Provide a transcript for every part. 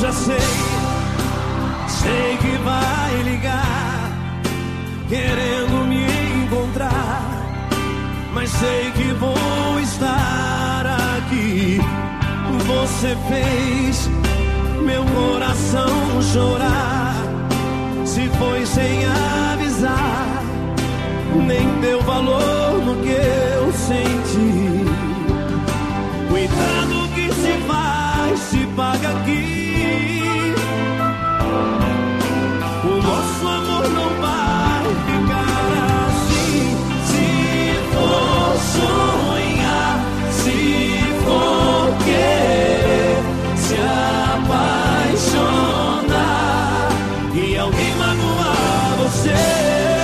já sei que vai ligar, querendo me encontrar, mas sei que vou estar aqui. Você fez meu coração chorar, se foi sem avisar, nem deu valor no que eu senti. Cuidado que se faz, se paga aqui. O nosso amor não vai ficar assim. Se for sonhar, se for querer se apaixonar e alguém magoar você,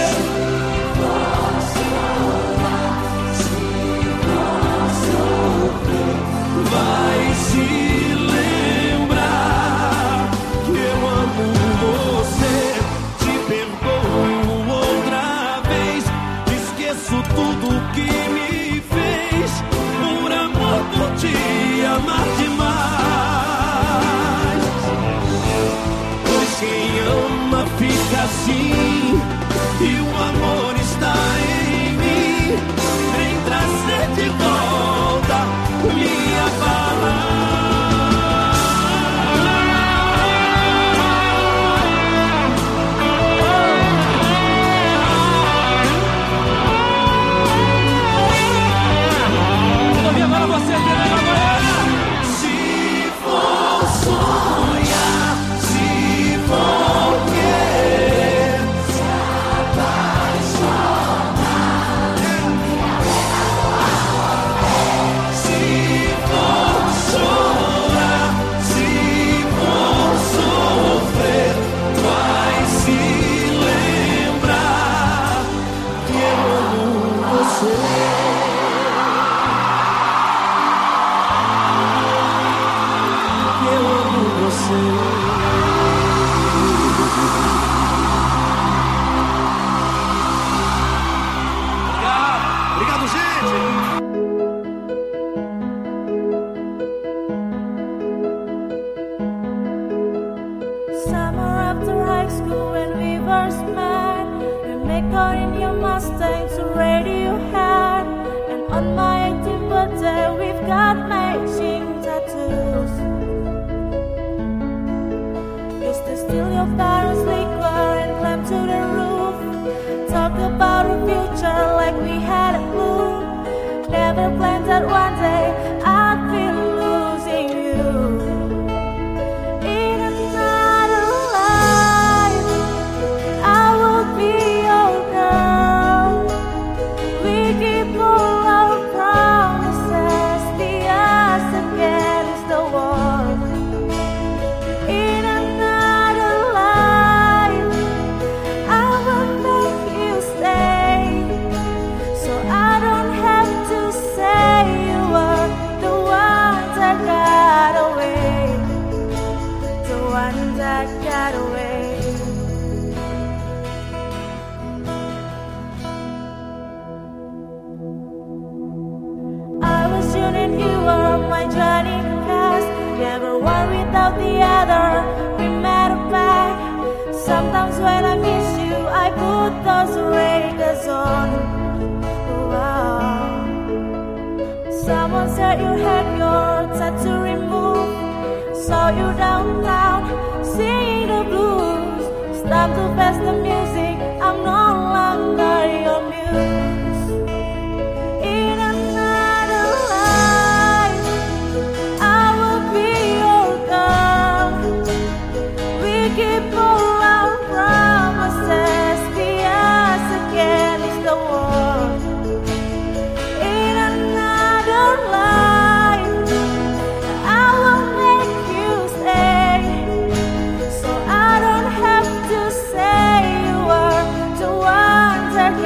vai se lembrar que eu amo você. Te perdoo outra vez, esqueço tudo que me fez, por amor, por te amar demais. Pois quem ama fica assim, e o amor está em mim. Vem trazer de volta minha palavra. Vou ouvir agora você, se for sonhar, se for querer se apaixonar, se for chorar, se for sofrer, vai se lembrar que eu amo você. Obrigado, gente! Summer after high school when we first met, we make out in your Mustang to Radiohead. And on my 18th birthday we've got matching tattoos. Used to steal your parents' liquor and climb to the roof, talk about our future like we had a clue. Never planned that one day I'd be losing you. In another life I will be your girl. We keep all our promises, be us against the world. In another life I will make you stay, so I don't have to say you were the one that got away, the one that got away. I was young and you were my Johnny Cash, never one without the other. We met back. Sometimes when I miss you, I put those records on. Wow. Someone said you had your tattoo removed, saw you downtown singing the blues. It's time to face the music, I'm no longer your muse. In another life I will be your girl. We keep all our promises, be us against the world. In another life I will make you stay, so I don't have to say you were the one that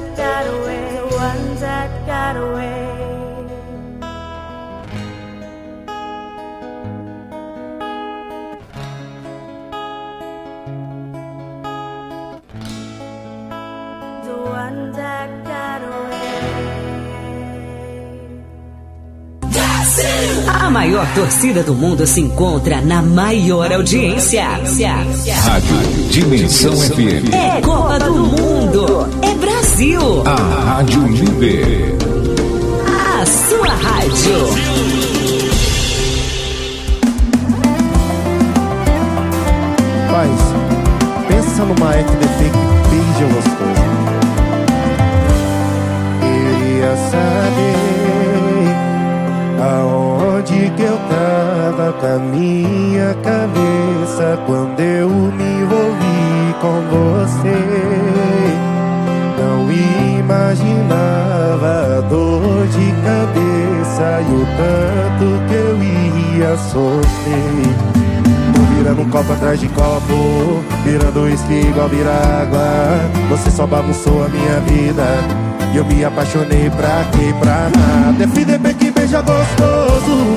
got away, the one that got away. The one that got away. A maior torcida do mundo se encontra na maior audiência. Rádio Dimensão FM. É Copa do Mundo. É Brasil. A Rádio Líder. A sua rádio. Paz, pensa numa FDP que beija gostoso. Queria saber aonde que eu tava com a minha cabeça quando eu me envolvi com você. Não imaginava a dor de cabeça e o tanto que eu ia sofrer. Tô virando um copo atrás de copo, virando uísque igual virar água. Você só bagunçou a minha vida e eu me apaixonei pra quê, pra nada. FDP que beija gostoso.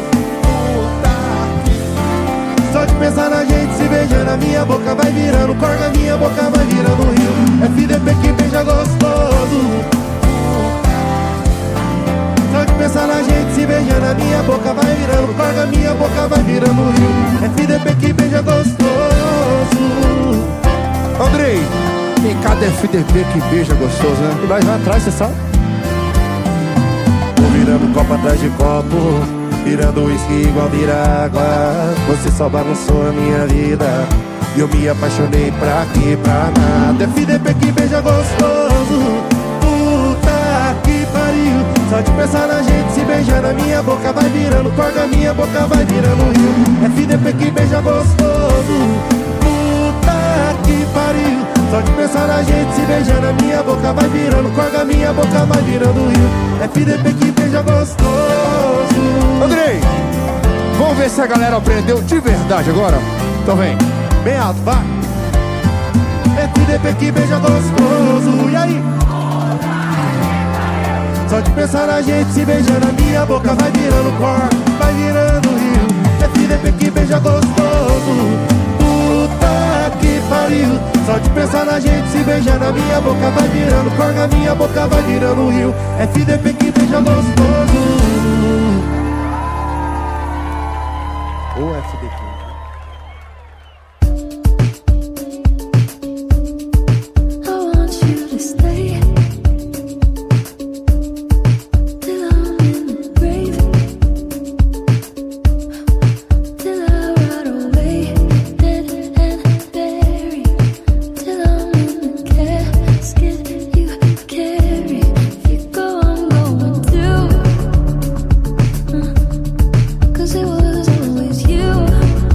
Só de pensar na gente se beijando, a minha boca vai virando corda, minha boca vai virando rio. FDP que beija gostoso. Só de pensar na gente se beijando, a minha boca vai virando corda, minha boca vai virando rio. FDP que beija gostoso. Andrei, tem cada FDP que beija gostoso, né? E mais lá atrás, você sabe? Tô virando copo atrás de copo, virando uísque igual virar água. Você só bagunçou a minha vida e eu me apaixonei pra quê, pra nada. FDP que beija gostoso. Puta que pariu. Só de pensar na gente se beijando, a minha boca vai virando corda, minha boca vai virando rio. FDP que beija gostoso. Puta que pariu. Só de pensar na gente se beijando, a minha boca vai virando corda, minha boca vai virando rio. FDP que beija gostoso. Andrei, vamos ver se a galera aprendeu de verdade agora. Então vem, bem alto, vai. FDP que beija gostoso. E aí? Só de pensar na gente se beijando, a minha boca vai virando cor, vai virando rio. FDP que beija gostoso. Puta que pariu. Só de pensar na gente se beijando, a minha boca vai virando cor, a minha boca vai virando rio. FDP que beija gostoso. O FDP. Cause it was always you.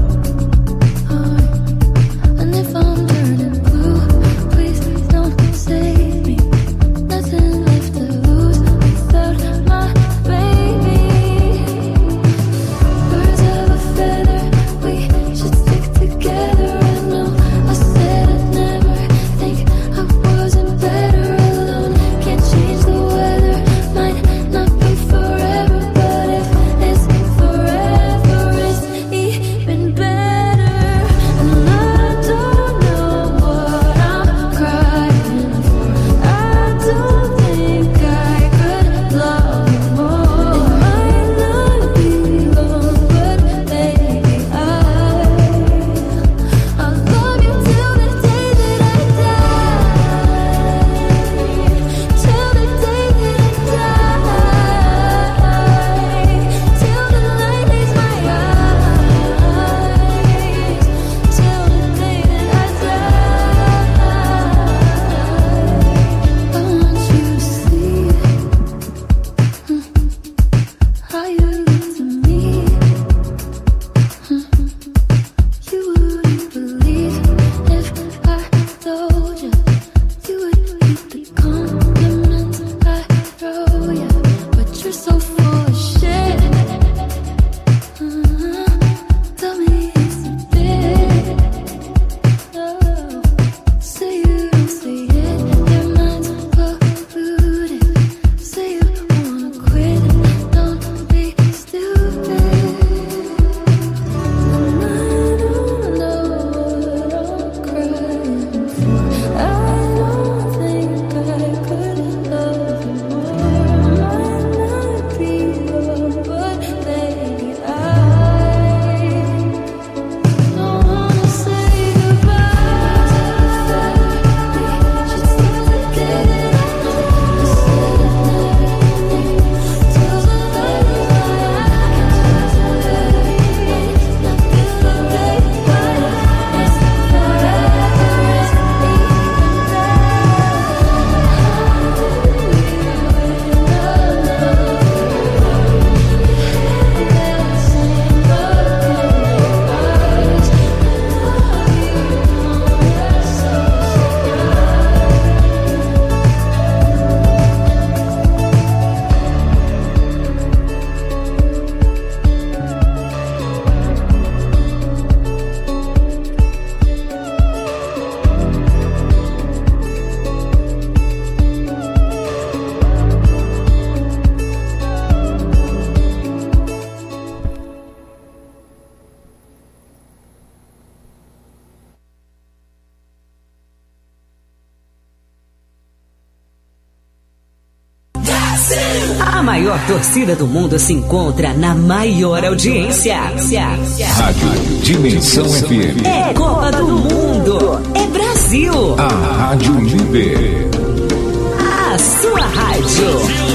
A maior torcida do mundo se encontra na maior audiência. Rádio Dimensão FM. É Copa do Mundo. É Brasil. A Rádio Líder. A sua rádio.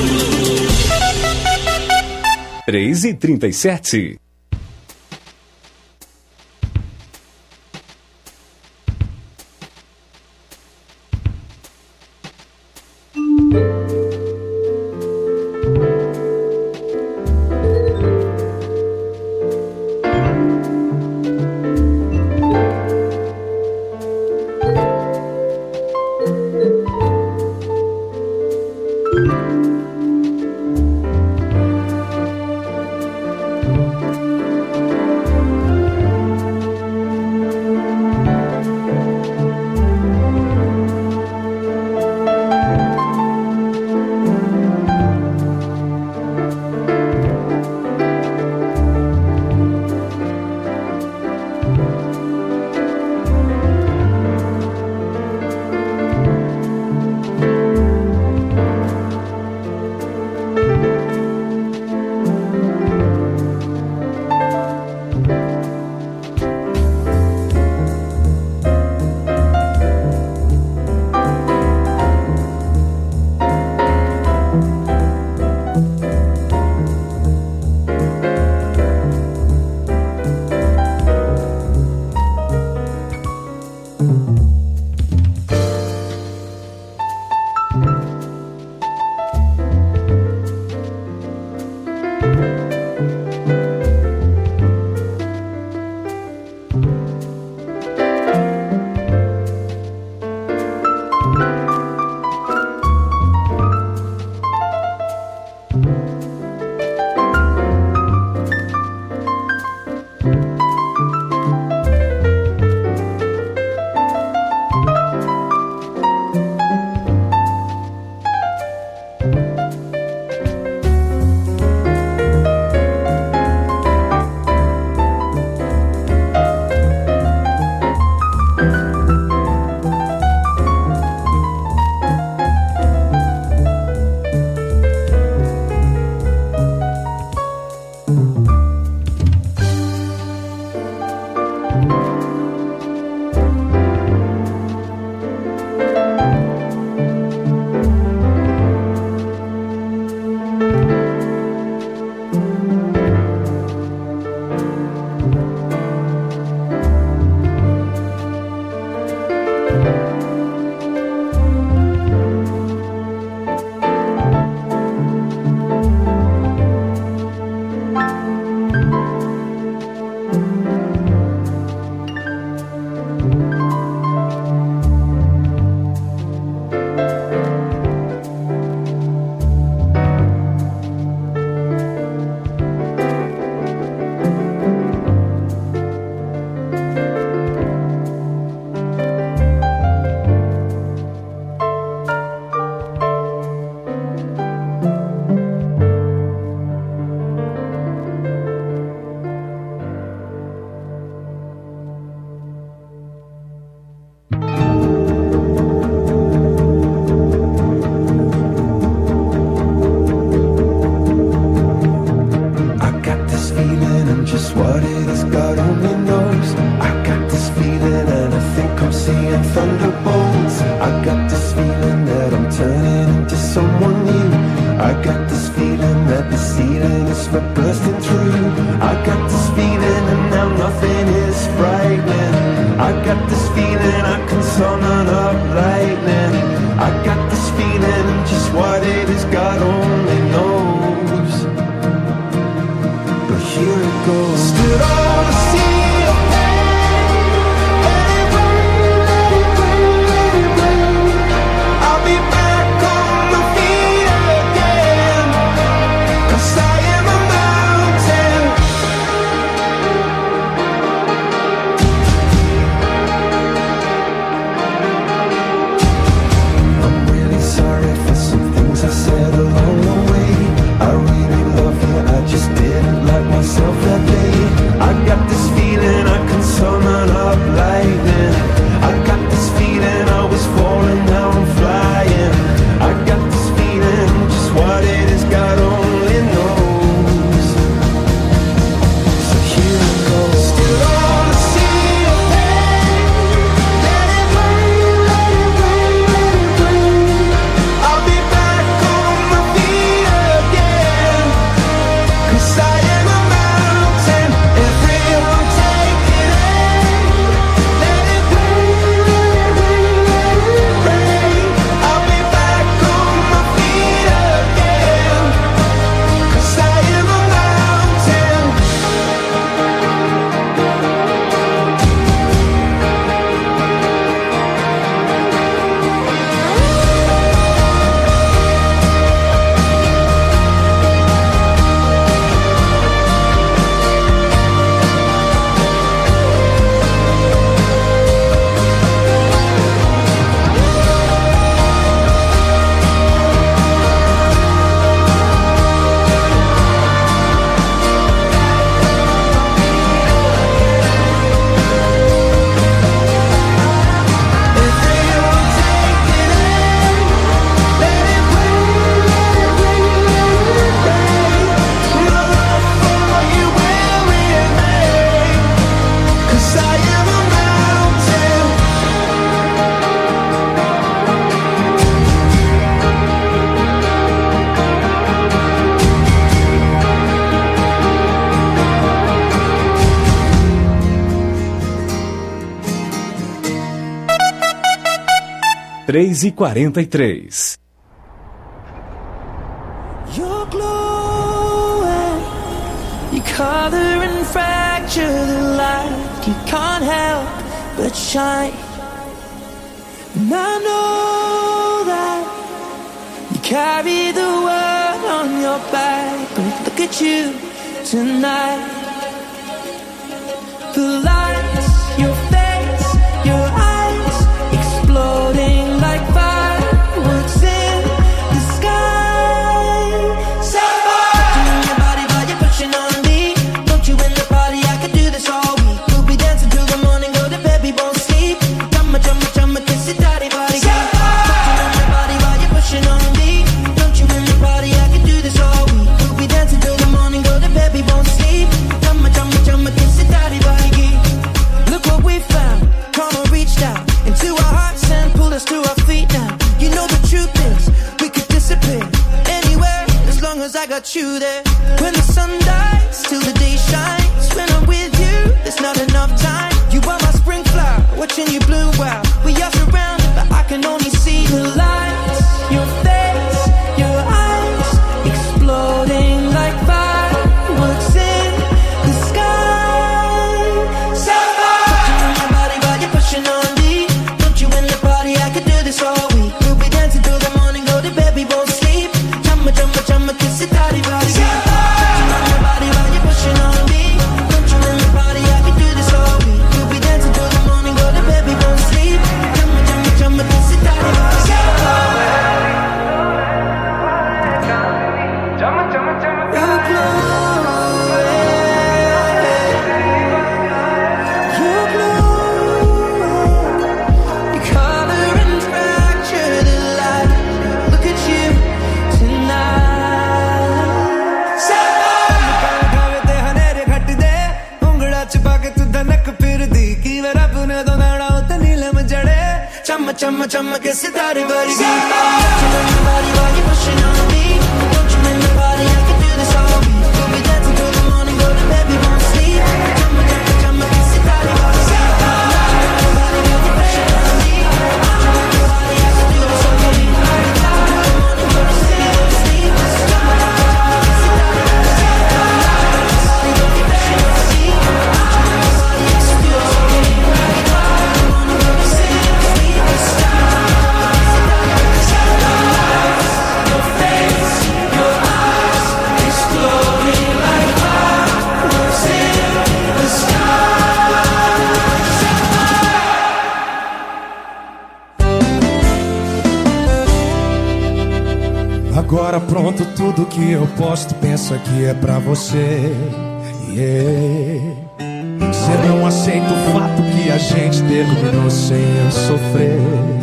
3h37. I said along the 23h43. You're glowing, you color and fracture the light. You can't help but shine. And I know that you carry the world on your back. But look at you tonight. The lights, your face, your eyes, exploding like fireworks in the sky. Set fire in your body while you're pushing on me. Don't you in the party, I could do this all week. We'll be dancing till the morning, go to bed, we won't sleep. Chumma, chumma, chumma, kiss it, daddy, body. Set fire in your body while you're pushing on me. Don't you in the party, I could do this all week. We'll be dancing till the morning, go to bed, we won't sleep. Chumma, chumma, chumma, kiss it, daddy, body. Look what we found, karma reached out into our hearts and pulled us to our feet now. You know the truth is, we could disappear anywhere as long as I got you there. When the sun dies, till the day shines. When I'm with you, there's not enough time. You are my spring flower, watching you bloom wild. We are surrounded, but I can only see the lights. Your face, your eyes, exploding like fireworks in the sky. All week, we'll be dancing till the morning, go to bed, we won't sleep. Chumma, chumma, chumma, kiss it, daddy, body. Your body while you're pushing on me. Don't you in the party, I can do this all week. We'll be dancing till the morning, go to bed, we won't sleep. Chumma, chumma, chumma, kiss it, daddy, body. Chumma, chumma, chumma, you're glowing. You're glowing. You color and fracture the light. Look at you tonight. Gaave te hanere ghat de ungla ch pa ke tu dhanak phirdi ki rab ne donara ut neelam jade. Chumma chumma chumma ke sitare vargi. Body while you're pushing on me. Don't you in the party, I can do this all week. We'll be dancing till the morning, go to bed, we won't sleep. Chumma chumma chumma ke sitare vargi. Body while you're pushing on me. Don't you in the party, I can do this all week. We'll be dancing till the morning, go to bed, we won't sleep. Chumma chumma chumma ke sitare vargi. Body while you're pushing on me. Don't you in the party, I can do this all week. We'll be dancing till the morning, go to bed, we won't sleep. Your face, your eyes, exploding like fireworks in the sky. Agora pronto, tudo que eu posto, penso que é pra você. Você não aceita o fato que a gente terminou sem eu sofrer.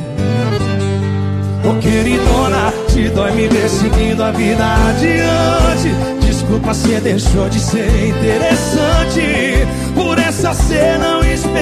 Ô queridona, te dói me ver seguindo a vida adiante. Desculpa, cê deixou de ser interessante. Por essa cê não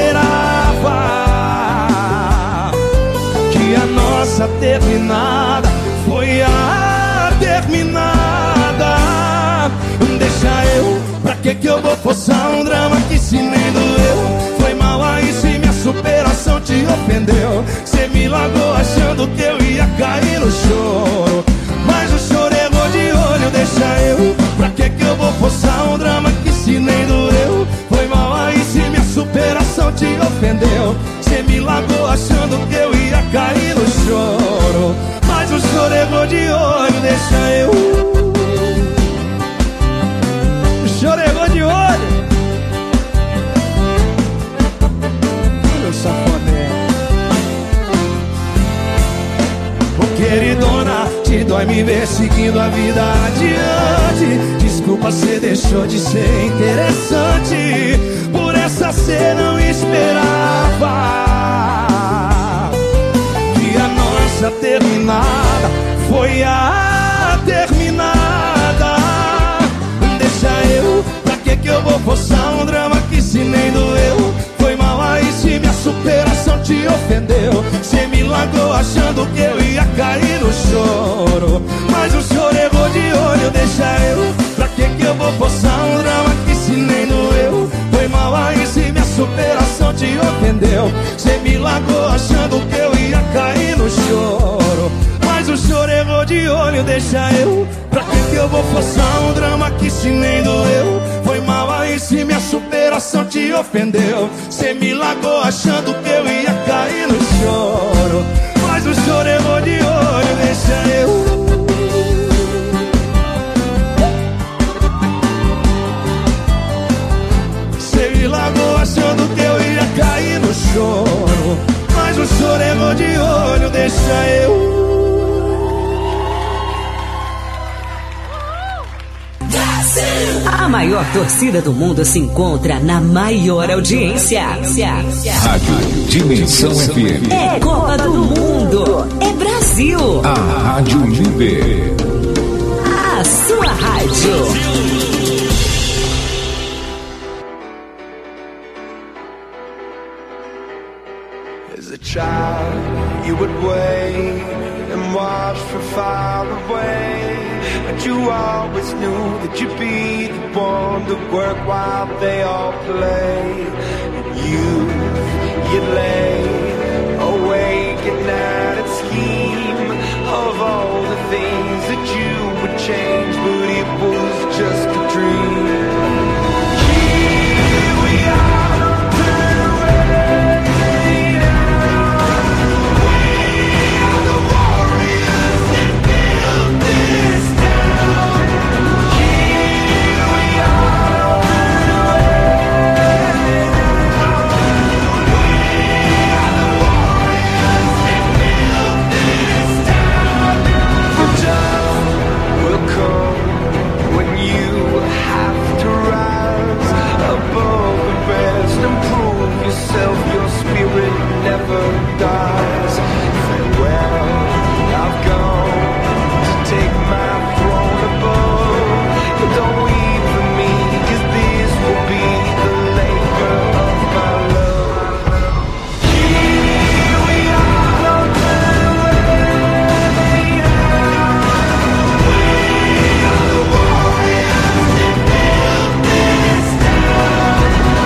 esperava que a nossa terminada foi a terminada. Deixa eu, pra que eu vou forçar um drama que se nem doeu? Foi mal aí se minha superação te ofendeu. Cê me largou achando que eu ia cair no choro, mas o choro errou de olho. Deixa eu, pra que eu vou forçar um drama que se nem doeu? Foi mal aí se minha superação te ofendeu. Cê me largou achando que eu ia cair no choro, mas o choro errou de olho. Deixa eu, o choro errou de olho. Meu safadão. Ô queridona, te dói me ver seguindo a vida adiante. Desculpa, cê deixou de ser interessante. Por essa cê não esperava que a nossa terminada foi a terminada. Deixa eu, pra que eu vou forçar um drama que se nem doeu? Foi mal aí se minha superação te ofendeu. Cê me largou achando que eu ia cair no choro, mas o choro errou de olho. Deixa eu, pra que eu vou forçar um drama que se nem doeu? Foi mal aí se minha superação te ofendeu. Cê me largou achando que eu ia cair no choro, deixa eu. Pra que eu vou forçar um drama que se nem doeu? Foi mal aí se minha superação te ofendeu. Cê me largou achando que eu ia cair no choro, mas o choro errou de olho, deixa eu. Cê me largou achando que eu ia cair no choro, mas o choro errou de olho, deixa eu. A maior torcida do mundo se encontra na maior audiência. Rádio Dimensão FM. É Copa do Mundo. É Brasil. A Rádio Líder. A sua rádio. As a child, you would wait and watch from far away, but you always knew that you'd be the one to work while they all play. And you'd lay awake at night and scheme of all the things that you would change, but it was just a dream. Here we are, don't turn away. Your spirit never dies. Farewell, I've gone to take my throne above, but don't weep for me, 'cause this will be the labor of my love. Here we are, don't turn away now. We are the warriors that built this town.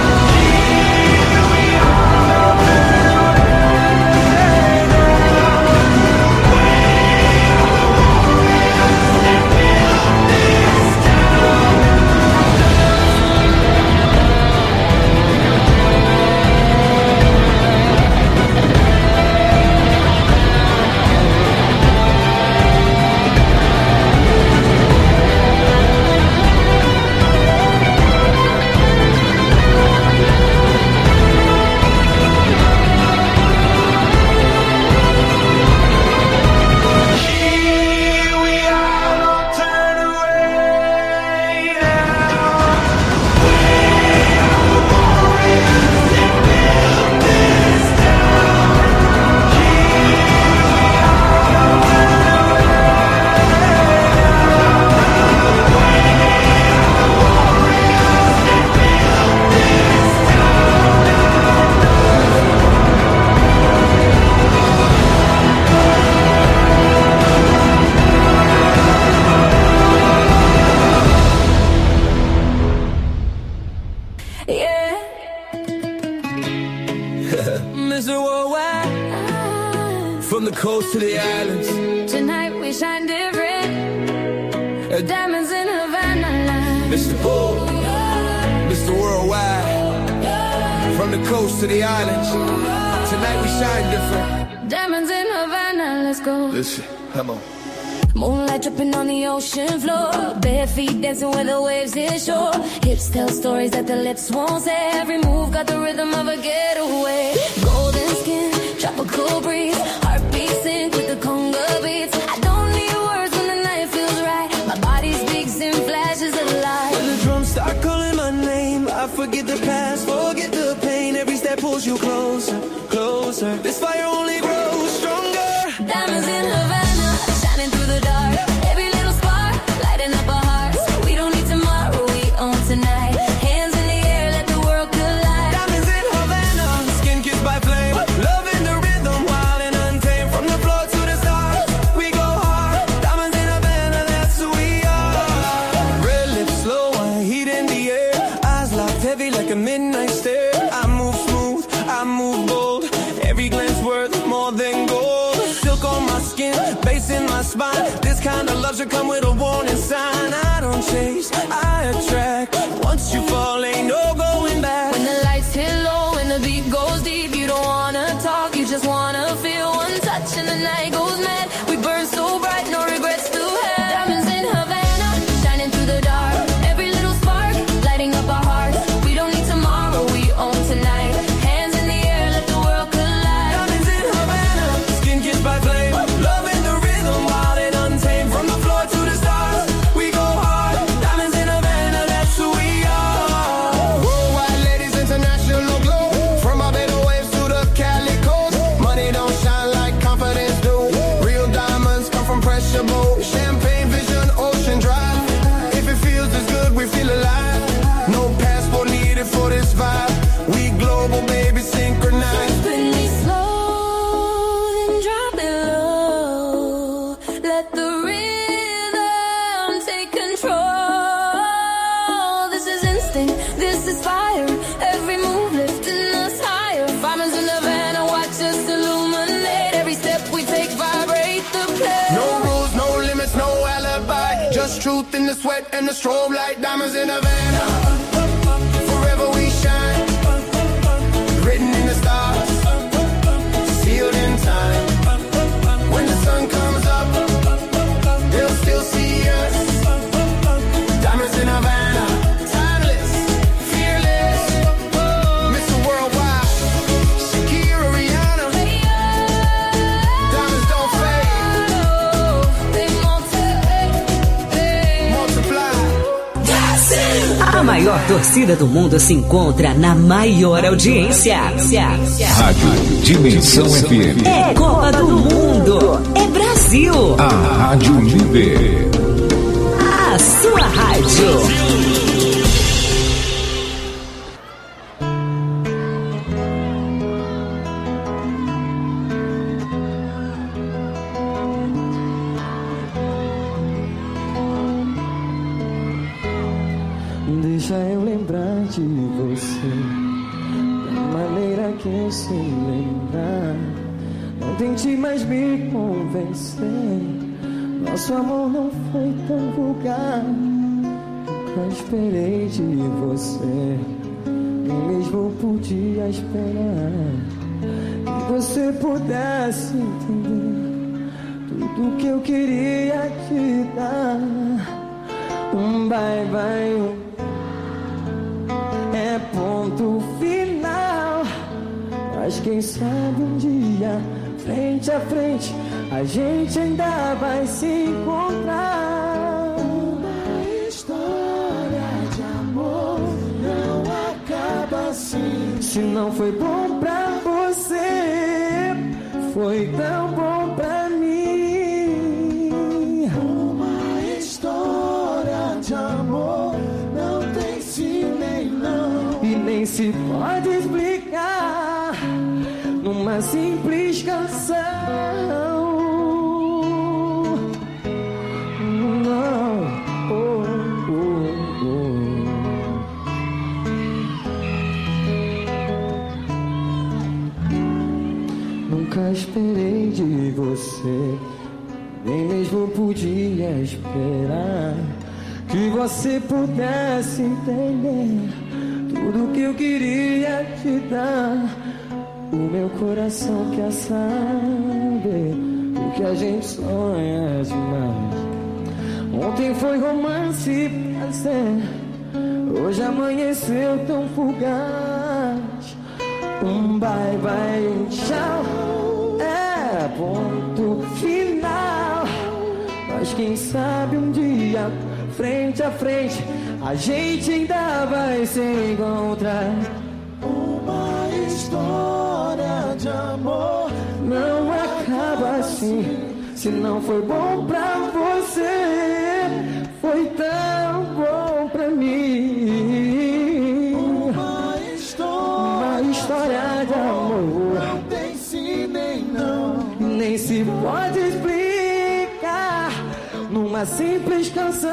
Mr. Worldwide, from the coast to the islands. Tonight we shine different. Diamonds in Havana line. Mr. Bull, Mr. Worldwide, from the coast to the islands. Tonight we shine different. Diamonds in Havana, let's go. Listen, come on. Moonlight dripping on the ocean floor. Bare feet dancing where the waves hit shore. Hips tell stories that the lips won't say. Every move got the rhythm of a getaway. Golden skin, tropical breeze. Heartbeat sync with the conga beats. I don't need words when the night feels right. My body speaks in flashes of light. When the drums start calling my name, I forget the past, forget the pain. Every step pulls you closer, closer. This fire only grows stronger. Diamonds in Havana, shining through the dark. Every little spark, lighting up our hearts. We don't need tomorrow, we own tonight. Hands in the air, let the world collide. Diamonds in Havana, skin kissed by flame. Love in the rhythm, wild and untamed. From the floor to the stars, we go hard. Diamonds in Havana, that's who we are. Red lips, slow wine, heat in the air. Eyes locked heavy like a midnight stare. I move smooth, I move bold. Every glance kind of love should come with a warning sign. I don't chase, I attract. Once you fall, ain't no going back. When the lights hit low and the beat goes deep, you don't wanna talk, you just wanna feel one touch and the night goes mad. We burn so bright, no regrets to have. Diamonds in Havana, shining through the dark. Every little spark, lighting up our hearts. We don't need tomorrow, we own tonight. Hands in the air, let the world collide. Diamonds in Havana, skin kissed by flame. Love in the rhythm, wild and untamed. From the floor to the stars, we go hard. Diamonds in Havana, that's who we are. Worldwide ladies, international glow. From Barbados waves to the Cali coast. Money don't shine like confidence do. Real diamonds come from pressure boat. Champagne vision, ocean drive. If it feels as good, we feel alive. No passport needed for this vibe. We global, baby, synchronized. Spin me slow, then drop it low. Let the rhythm take control. This is instinct, this is fire. Every move lifting us higher. Diamonds in Havana, watch us illuminate. Every step we take, vibrate the place. No rules, no limits, no alibi. Just truth in the sweat and the strobe light. Diamonds in Havana. Forever we shine. Written in the stars. Sealed in time. When the sun comes up, they'll still see us. Diamonds in Havana. Timeless, fearless. Mr. Worldwide. Shakira, Rihanna. Diamonds don't fade. They multiply. A maior torcida do mundo se encontra na maior audiência. Rádio Dimensão FM. É Copa do Mundo. É Brasil. A Rádio Líder. A sua rádio. Deixa eu lembrar de você da maneira que eu sei lembrar. Não tente mais me convencer. Nosso amor não foi tão vulgar. Nunca esperei de você, nem mesmo podia esperar que você pudesse entender tudo que eu queria te dar. Bye bye, é ponto final. Mas quem sabe um dia, frente a frente, a gente ainda vai se encontrar. Uma história de amor não acaba assim. Se não foi bom pra você, foi tão bom pra mim. Uma história de amor não tem sim nem não, e nem se pode explicar numa simples canção. Não, oh, oh, oh. Nunca esperei de você, nem mesmo podia esperar que você pudesse entender tudo que eu queria te dar. O meu coração quer saber o que a gente sonha demais. Ontem foi romance e prazer, hoje amanheceu tão fugaz. Bye bye, tchau, é ponto final. Mas quem sabe um dia, frente a frente, a gente ainda vai se encontrar. Uma história de amor não acaba assim. Se não foi bom pra você, foi tão bom pra mim. Uma história de amor não tem sim nem não, nem se pode explicar numa simples canção.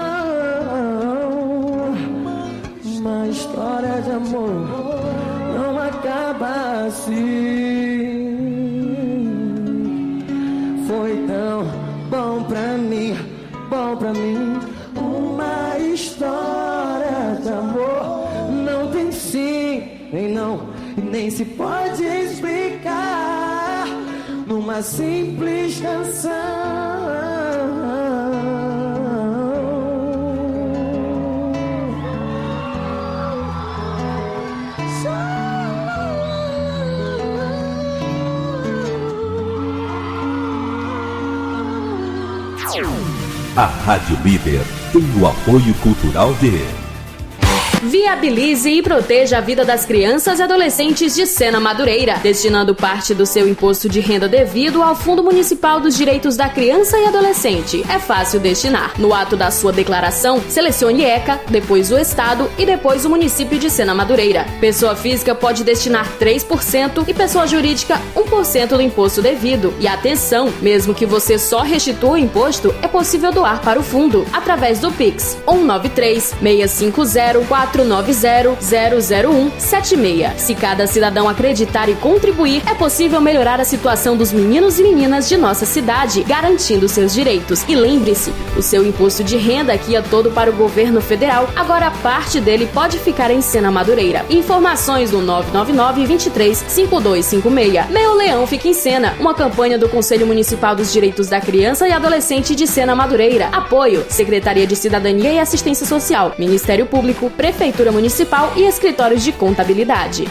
Uma história de amor não acaba assim. Foi tão bom pra mim. pra mim uma história de amor. Não tem sim, nem não, e nem se pode explicar numa simples canção. A Rádio Líder tem o apoio cultural de... Viabilize e proteja a vida das crianças e adolescentes de Sena Madureira, destinando parte do seu imposto de renda devido ao Fundo Municipal dos Direitos da Criança e Adolescente. É fácil destinar. No ato da sua declaração, selecione ECA, depois o Estado e depois o município de Sena Madureira. Pessoa física pode destinar 3% e pessoa jurídica 1% do imposto devido. E atenção, mesmo que você só restitua o imposto, é possível doar para o fundo através do Pix 193-650-490-00176. Se cada cidadão acreditar e contribuir, é possível melhorar a situação dos meninos e meninas de nossa cidade, garantindo seus direitos. E lembre-se, o seu imposto de renda aqui é todo para o governo federal, agora parte dele pode ficar em Sena Madureira. Informações no 999-23-5256. Meu Leão fica em Sena, uma campanha do Conselho Municipal dos Direitos da Criança e Adolescente de Sena Madureira. Apoio: Secretaria de Cidadania e Assistência Social, Ministério Público, Prefeitura Municipal e Escritórios de Contabilidade.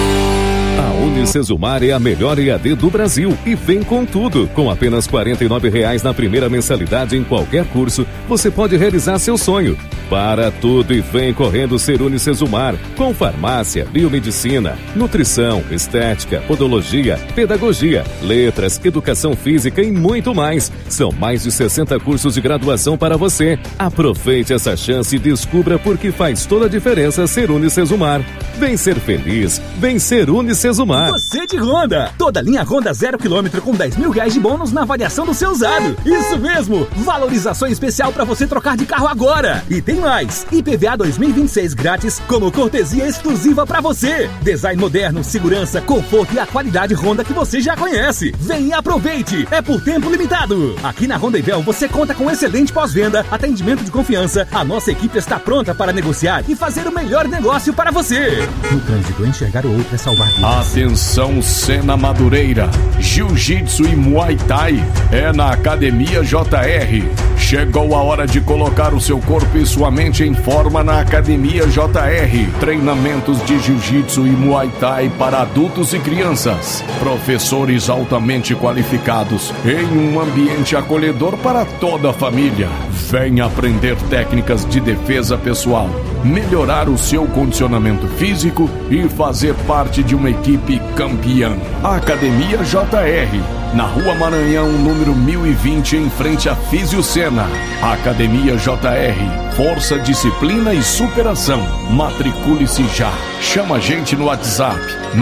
A Unicesumar é a melhor EAD do Brasil e vem com tudo. Com apenas R$ 49,00 na primeira mensalidade em qualquer curso, você pode realizar seu sonho. Para tudo e vem correndo ser Unicesumar, com farmácia, biomedicina, nutrição, estética, podologia, pedagogia, letras, educação física e muito mais. São mais de 60 cursos de graduação para você. Aproveite essa chance e descubra por que faz toda a diferença ser Unicesumar. Vem ser feliz, vem ser Unicesumar. Você de Honda, toda linha Honda 0 km com R$10.000 de bônus na avaliação do seu usado. Isso mesmo, valorização especial para você trocar de carro agora. E tem mais, IPVA 2026 grátis como cortesia exclusiva para você. Design moderno, segurança, conforto e a qualidade Honda que você já conhece. Vem e aproveite, é por tempo limitado. Aqui na Honda Ivel você conta com excelente pós-venda, atendimento de confiança. A nossa equipe está pronta para negociar e fazer o melhor negócio para você. No trânsito, enxergar o outro é salvar vidas. Atenção, Sena Madureira, Jiu-Jitsu e Muay Thai é na Academia JR. Chegou a hora de colocar o seu corpo e sua mente em forma na Academia JR. Treinamentos de Jiu-Jitsu e Muay Thai para adultos e crianças. Professores altamente qualificados em um ambiente acolhedor para toda a família. Venha aprender técnicas de defesa pessoal, melhorar o seu condicionamento físico e fazer parte de uma equipe campeã. Academia JR, na Rua Maranhão, número 1020, em frente à Físio Sena. Academia JR, força, disciplina e superação. Matricule-se já. Chama a gente no WhatsApp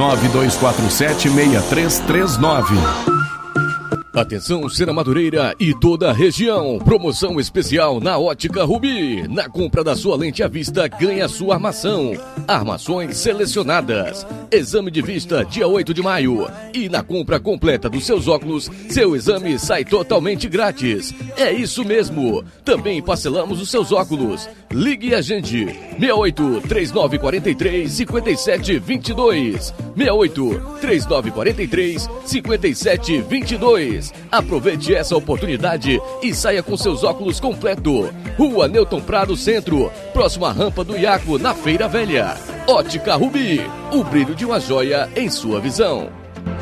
9247-6339. Atenção, Sena Madureira e toda a região. Promoção especial na Ótica Rubi. Na compra da sua lente à vista, ganha sua armação. Armações selecionadas. Exame de vista dia 8 de maio. E na compra completa dos seus óculos, seu exame sai totalmente grátis. É isso mesmo. Também parcelamos os seus óculos. Ligue e agende. 68 3943 5722. 68 3943 5722. Aproveite essa oportunidade e saia com seus óculos completo. Rua Newton Prado Centro, próximo à rampa do Iaco, na Feira Velha. Ótica Rubi, o brilho de uma joia em sua visão.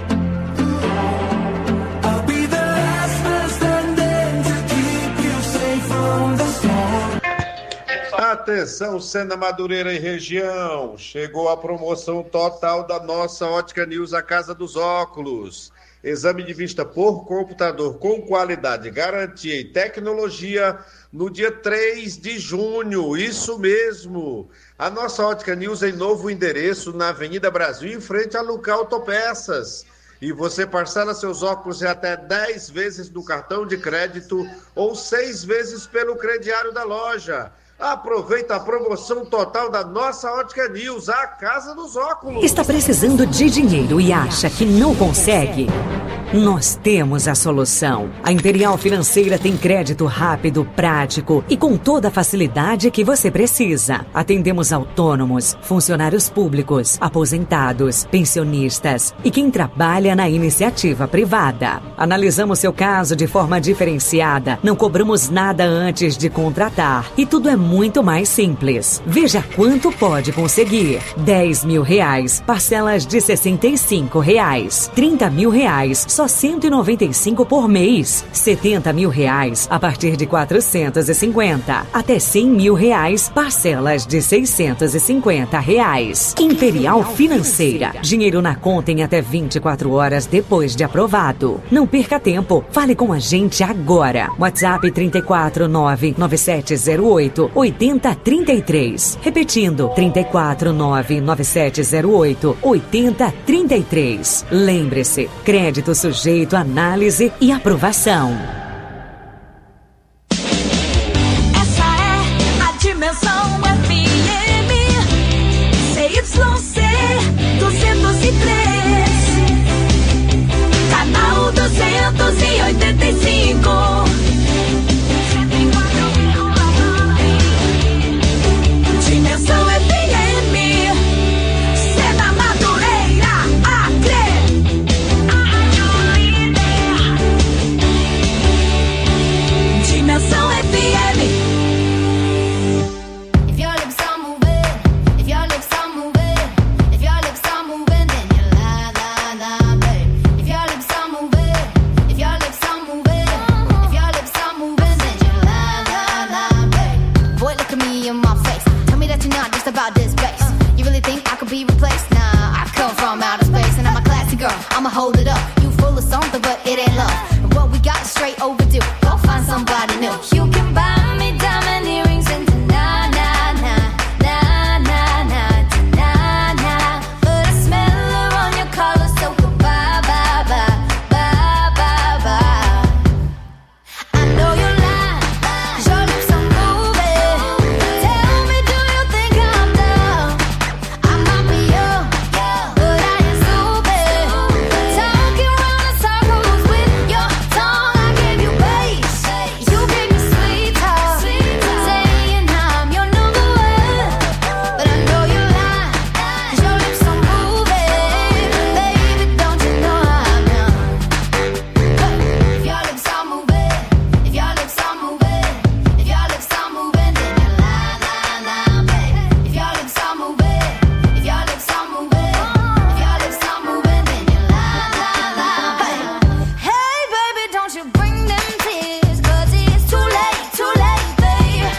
Atenção, Sena Madureira e região, chegou a promoção total da nossa Ótica News, a Casa dos Óculos. Exame de vista por computador com qualidade, garantia e tecnologia no dia 3 de junho, isso mesmo. A nossa Ótica News em novo endereço na Avenida Brasil, em frente a Luca Autopeças. E você parcela seus óculos em até 10 vezes no cartão de crédito ou 6 vezes pelo crediário da loja. Aproveita a promoção total da nossa Ótica News, a Casa dos Óculos. Está precisando de dinheiro e acha que não consegue? Nós temos a solução. A Imperial Financeira tem crédito rápido, prático e com toda a facilidade que você precisa. Atendemos autônomos, funcionários públicos, aposentados, pensionistas e quem trabalha na iniciativa privada. Analisamos seu caso de forma diferenciada, não cobramos nada antes de contratar e tudo é muito mais simples. Veja quanto pode conseguir. R$10 mil, parcelas de R$65. 30 mil, só R$195 por mês. 70 mil, a partir de 450. Até 100 mil, parcelas de R$650. Imperial Financeira. Dinheiro na conta em até 24 horas depois de aprovado. Não perca tempo. Fale com a gente agora. WhatsApp 34997088033. Repetindo, 34997088033. Lembre-se, crédito sujeito a análise e aprovação. Essa é a Dimensão FM CYC 203, canal 285. Dimensão FM, Sena Madureira, Acre. Dimensão FM. If your lips are moving, if your lips are moving, if your lips are moving, then you la la la, babe. If your lips are moving, if your lips are moving, if your lips are moving, then you la la la, babe. Boy, look at me in my face. Tell me that you're not just about this bass. You really think I could be replaced? Nah, I come from outer space and I'm a classy girl. I'ma hold it up. You full of something, but it ain't love. And what we got is straight overdue. Go find somebody new. You can buy me diamond earrings and na na na na na na na na. But I smell her on your collar, so goodbye, bye bye bye bye bye. I know you lie, 'cause your lips are moving. Tell me, do you think I'm dumb? I might be young, but I ain't stupid. Talking round in circles with your tongue. I gave you base, you gave me sweet talk, saying I'm your number one. But I know you lie, 'cause your lips are moving. Baby, don't you know I'm young? If your lips are moving, if your lips are moving, if your lips are moving, then you la la la, babe. If your lips are moving, if your lips are moving, if your lips are moving, then you la la la, babe. Hey baby, don't you bring them tears, 'cause it's too late, babe.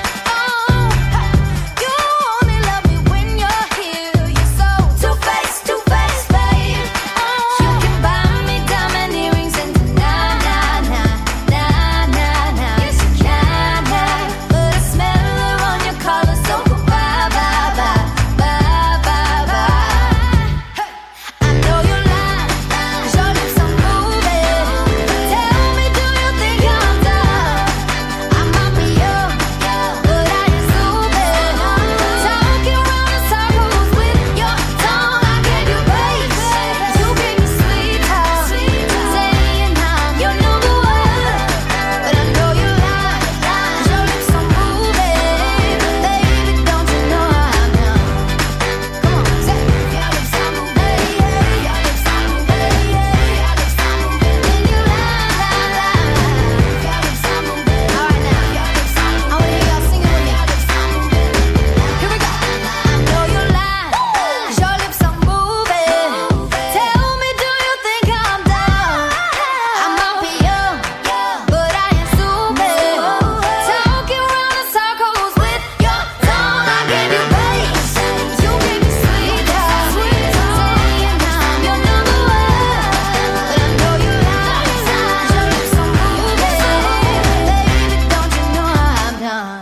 You only love me when you're here. You're so two-faced, babe. You can buy me diamond earrings and na na na na na na. Yes you can, but I smell her on your collar, so goodbye, bye bye bye bye bye. I know you lie, 'cause your lips are moving. Tell me, do you think I'm dumb? I might be young, but I ain't stupid. Talking round in circles with your tongue. I gave you base, you gave me sweet talk, saying I'm your number one. But I know you lie, 'cause your lips are moving. Baby, don't you know I'm young? Come on, say it. Your lips are moving, your lips are moving, your lips are moving, then you la la la. Your lips are moving. All right now, your lips are moving. I wanna hear y'all singing with me. Your lips are moving. Here we go. I know you lie, 'cause your lips are moving. Tell me, do you think I'm dumb? I might be young, but I ain't stupid. Talking round in circles with your tongue. I gave you base, you gave me sweet talk, saying I'm your number one. But I know you lie, 'cause your lips are moving. Baby, don't you know I'm done?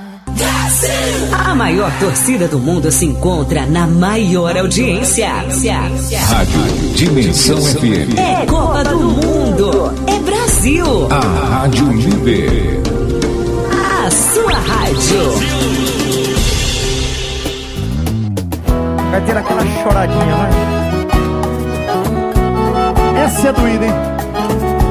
A maior torcida do mundo se encontra na maior audiência. Rádio Dimensão FM. É Copa do Mundo. É Brasil. A Rádio Líder. A sua rádio. Vai ter aquela choradinha, vai. Essa é doída, hein?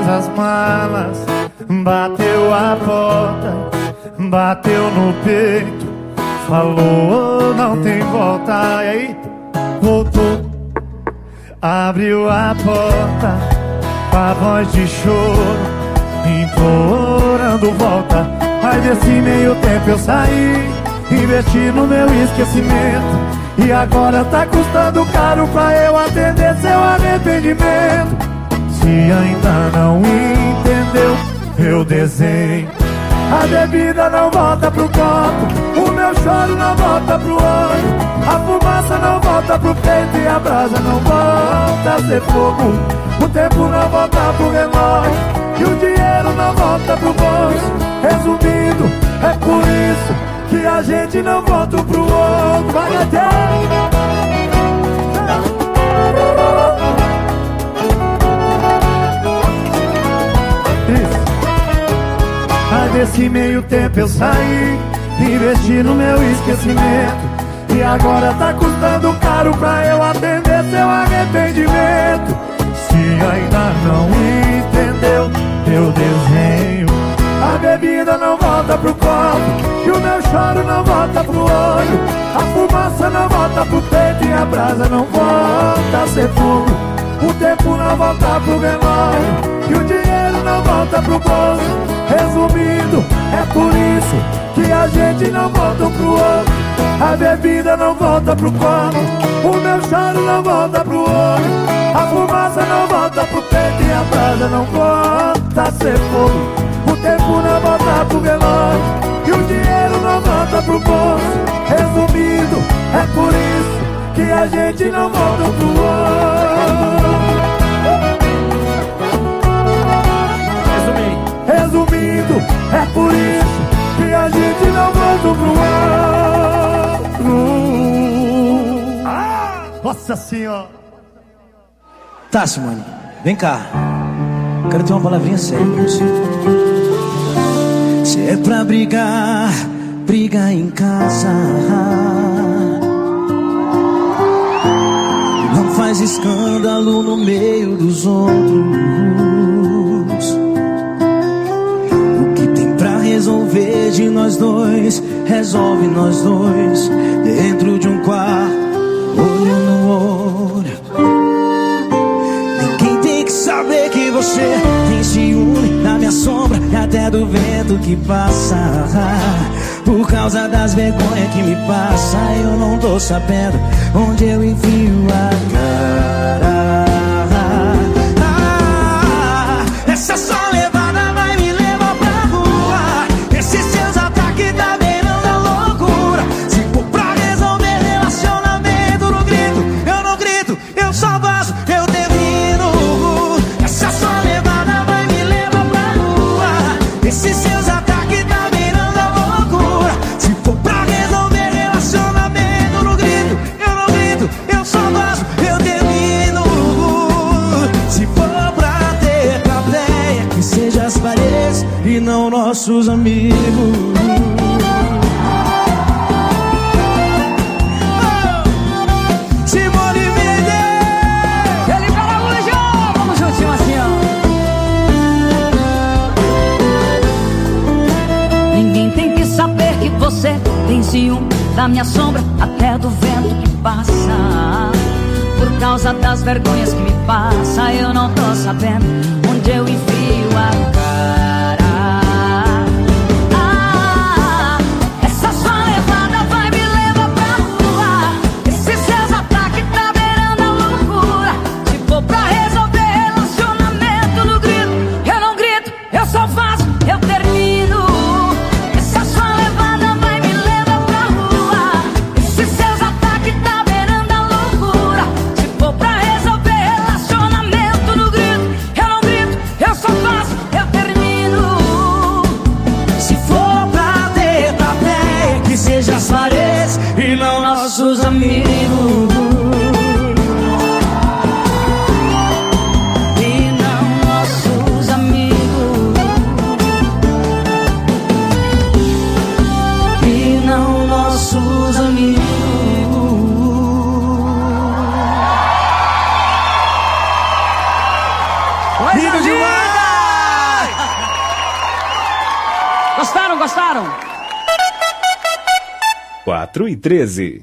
as malas, bateu a porta, bateu no peito, falou não tem volta. E aí, voltou, abriu a porta, com a voz de choro, implorando volta. Mas desse meio tempo eu saí, investi no meu esquecimento, e agora tá custando caro pra eu atender seu arrependimento. Se ainda não entendeu, eu desenho. A bebida não volta pro copo, o meu choro não volta pro olho, a fumaça não volta pro peito e a brasa não volta a ser fogo. O tempo não volta pro relógio e o dinheiro não volta pro bolso. Resumindo, é por isso que a gente não volta pro outro. Vai até nesse meio tempo eu saí, investi no meu esquecimento, e agora tá custando caro pra eu atender seu arrependimento. Se ainda não entendeu, eu desenho. A bebida não volta pro copo, e o meu choro não volta pro olho, a fumaça não volta pro peito e a brasa não volta a ser fogo. O tempo não volta pro relógio e o dinheiro não volta pro bolso. Resumindo, é por isso que a gente não volta um pro outro. A bebida não volta pro copo, o meu choro não volta pro olho, a fumaça não volta pro peito e a brasa não volta a ser fogo. O tempo não volta pro relógio e o dinheiro não volta pro bolso. Resumindo, é por isso que a gente não volta um pro outro. Resumindo, é por isso que a gente não volta pro outro. Nossa senhora. Tá, Simone, vem cá. Quero ter uma palavrinha séria com você. Se é pra brigar, briga em casa. Não faz escândalo no meio dos outros. O que tem pra resolver de nós dois, resolve nós dois, dentro de um quarto, olho no olho. Ninguém tem que saber que você tem ciúme da minha sombra e até do vento que passa. Por causa das vergonhas que me passa, eu não tô sabendo onde eu enfio a cara. Essa só levada vai me levar pra rua. Esses seus ataques tá beirando a loucura. Se for pra resolver relacionamento, não grito, eu não grito, eu só vazo, eu termino. Essa só levada vai me levar pra rua. Esses seus ataques tá beirando a loucura. Se for pra resolver relacionamento, não grito, eu não grito, eu só vazo, eu termino. Se for pra ter plateia, que seja as paredes e não nossos amigos. Simone Mendes, Felipe Araújo, vamos juntinho assim, ó. Ninguém tem que saber que você tem ciúme da minha sombra, até do vento que passa. Por causa das vergonhas que me passa, eu não tô sabendo onde eu enfio a cara. Essa sua levada vai me levar pra rua. Esses seus ataques tá beirando a loucura. Se for pra resolver relacionamento, no grito, eu não grito, eu só faço, eu termino. Essa sua levada vai me levar pra rua. Esses seus ataques tá beirando a loucura. Se for pra resolver relacionamento, no grito, eu não grito, Gostaram? 4:13.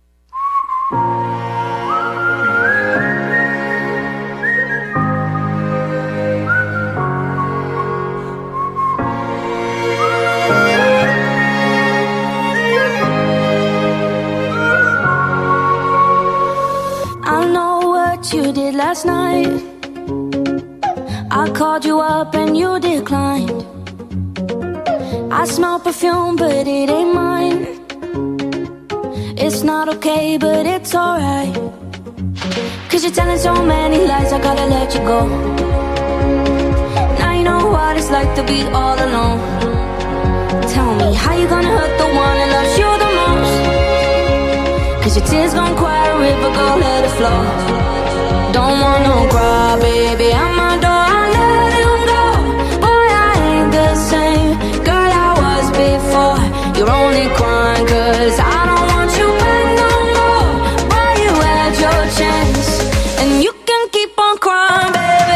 I know what you did last night. I called you up and you declined. I smell perfume but it ain't mine. It's not okay but it's alright. Cause you're telling so many lies, I gotta let you go. Now you know what it's like to be all alone. Tell me, how you gonna hurt the one that loves you the most? Cause your tears gon' quiet a river, go let it flow. Don't want no cry, baby, I'm a door, I let him go. Boy, I ain't the same girl I was before. You're only crying cause I don't want you back no more. Boy, you had your chance, and you can keep on crying, baby.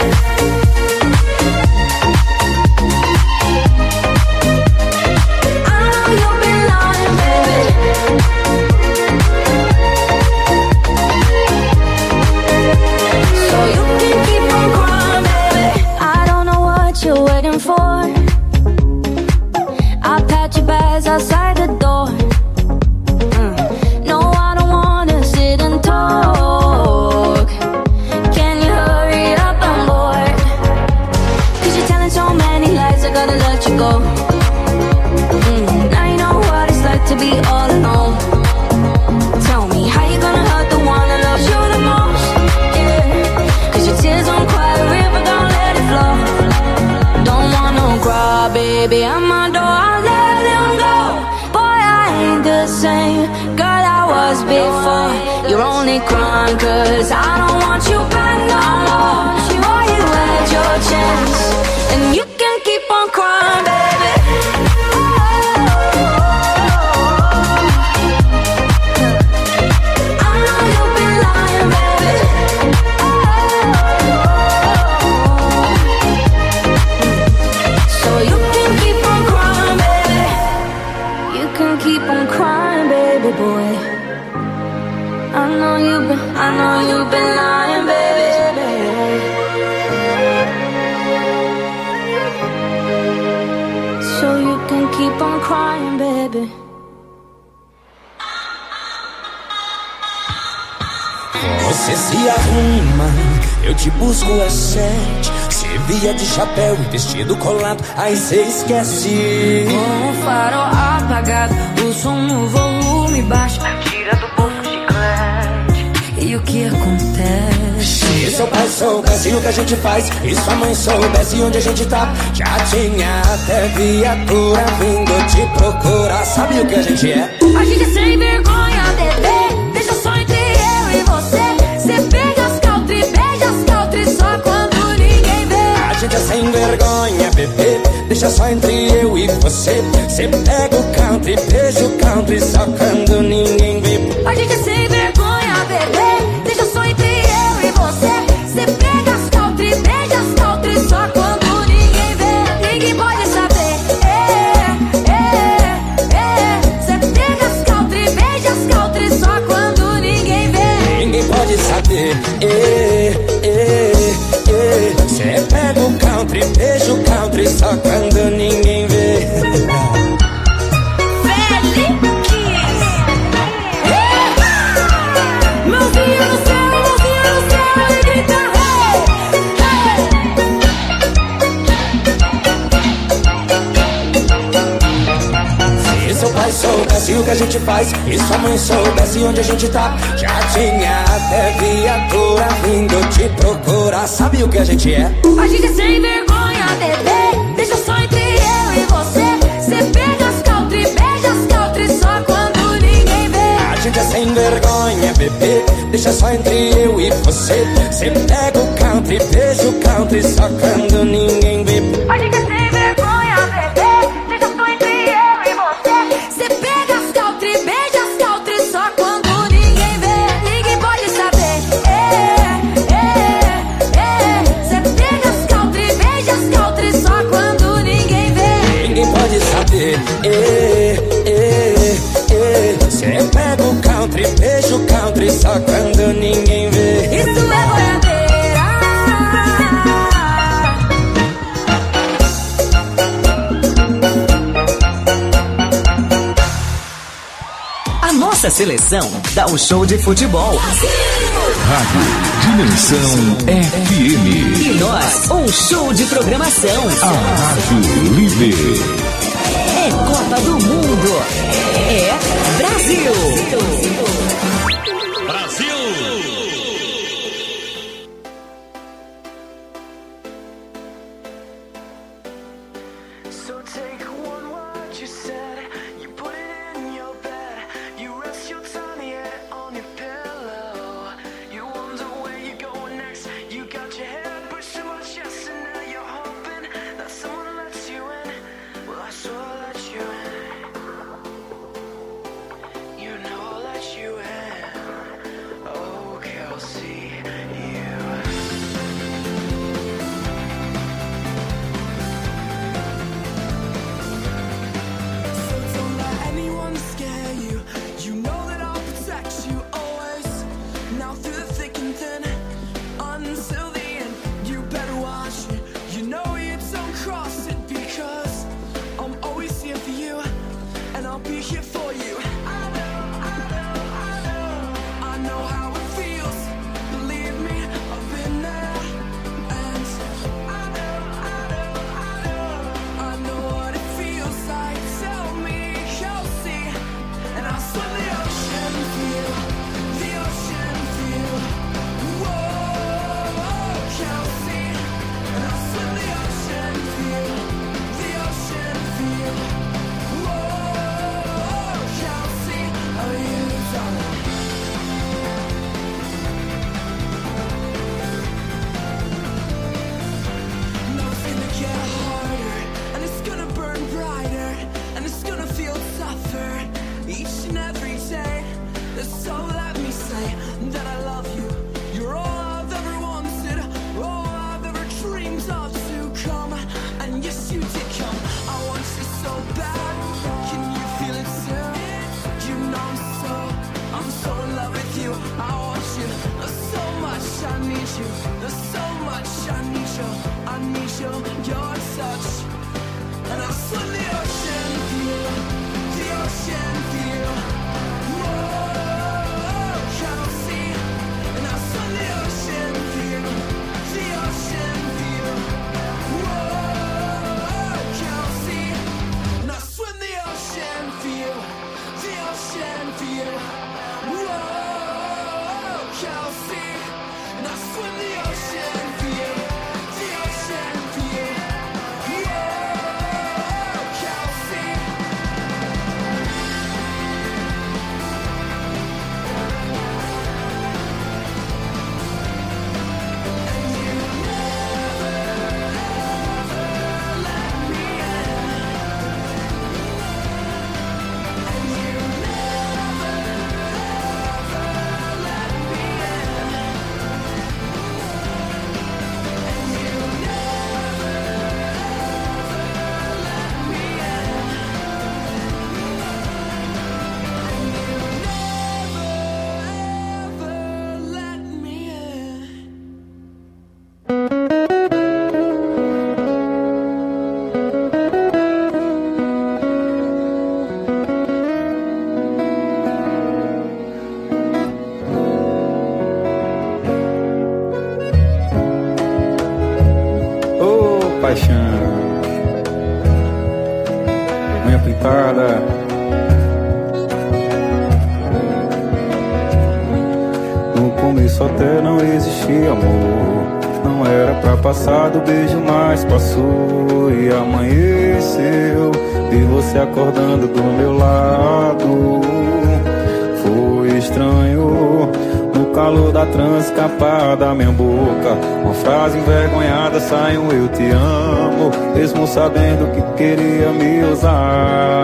I know you've been lying, baby. So you can keep on crying, baby. I don't know what you're waiting for. I pat your bags outside the door. No, I don't wanna sit and talk. Can you hurry up, I'm bored. Cause you're telling so many lies, I gotta let you go. Now you know what it's like to be all alone. Tell me, how you gonna hurt the one that loves you the most? Yeah, cause your tears don't quiet a river, don't let it flow. Don't want no cry, baby, I'm a door, I let him go. Boy, I ain't the same girl I was before. You're only crying cause I don't want you back no more. Boy, you had your chance, and you can keep on crying, baby. I know you've been lying, baby. So you can keep on crying, baby. You can keep on crying, baby boy. I know you've been lying, baby. So you can keep on crying, baby. Você se arruma, eu te busco às 7. Você via de chapéu e vestido colado, aí cê esquece. Com o farol apagado, o som no volume baixo, tira do bolso o chiclete. E o que acontece? Se seu pai soubesse o que a gente faz, e sua mãe soubesse onde a gente tá, já tinha até viatura vindo te procurar. Sabe o que a gente é? A gente é sem vergonha, bebê. Deixa só entre eu e você. Cê pega as country, beija as country só quando ninguém vê. A gente é sem vergonha, bebê. Deixa só entre eu e você. Cê pega o country, beija o country só quando ninguém vê. A gente é sem vergonha, bebê. Deixa só entre eu e você. Cê pega as country, beija as country só quando ninguém vê. Ninguém pode saber. Cê pega as country, beija as country só quando ninguém vê. Ninguém pode saber. Cê pega o country, beija o country só quando ninguém vê. Mãozinha no céu, e grita Se seu pai soubesse o que a gente faz, e sua mãe soubesse onde a gente tá, já tinha até viatura vindo te procurar. Sabe o que a gente é? A gente é sem vergonha, bebê. Deixa só entre eu e você. Cê pega as country, beija as country só quando ninguém vê. A gente é sem vergonha, bebê. Deixa só entre eu e você. Cê pega o country, beija o country só quando ninguém vê. A gente é sem vergonha, bebê. Deixa só entre eu e você. Cê pega as country, beija as country só quando ninguém vê. Ninguém pode saber. Cê pega as country, beija as country só quando ninguém vê. Ninguém pode saber. nossa seleção dá um show de futebol. Rádio Dimensão FM. E nós, um show de programação. A Rádio Líder. É Copa do Mundo. É Brasil. Unha pintada. No começo até não existia amor. Não era pra passar do beijo, mas passou e amanheceu. Vi você acordando do meu lado. Foi estranho. No calor da trans escapar da minha boca, uma frase envergonhada sai um eu te amo, mesmo sabendo que queria me usar.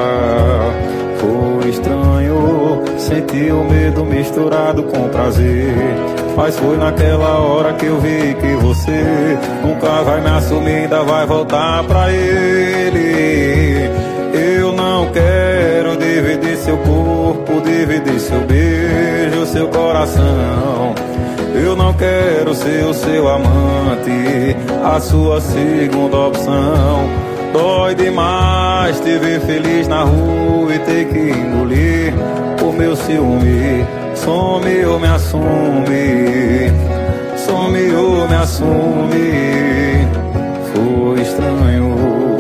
Foi estranho, senti o medo misturado com prazer, mas foi naquela hora que eu vi que você nunca vai me assumir, ainda vai voltar pra ele. Eu não quero dividir seu corpo, dividir seu beijo, seu coração. Eu não quero ser o seu amante, a sua segunda opção. Dói demais te ver feliz na rua e ter que engolir o meu ciúme. Some ou me assume, some ou me assume. Foi estranho.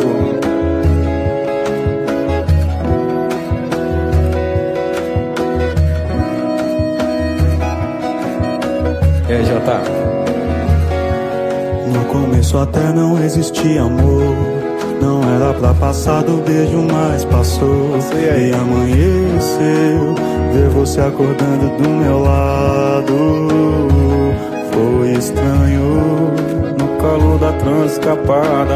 Já tá. No começo até não existia amor, não era pra passar do beijo, mas passou. E amanheceu, ver você acordando do meu lado. Foi estranho. No calor da transcapada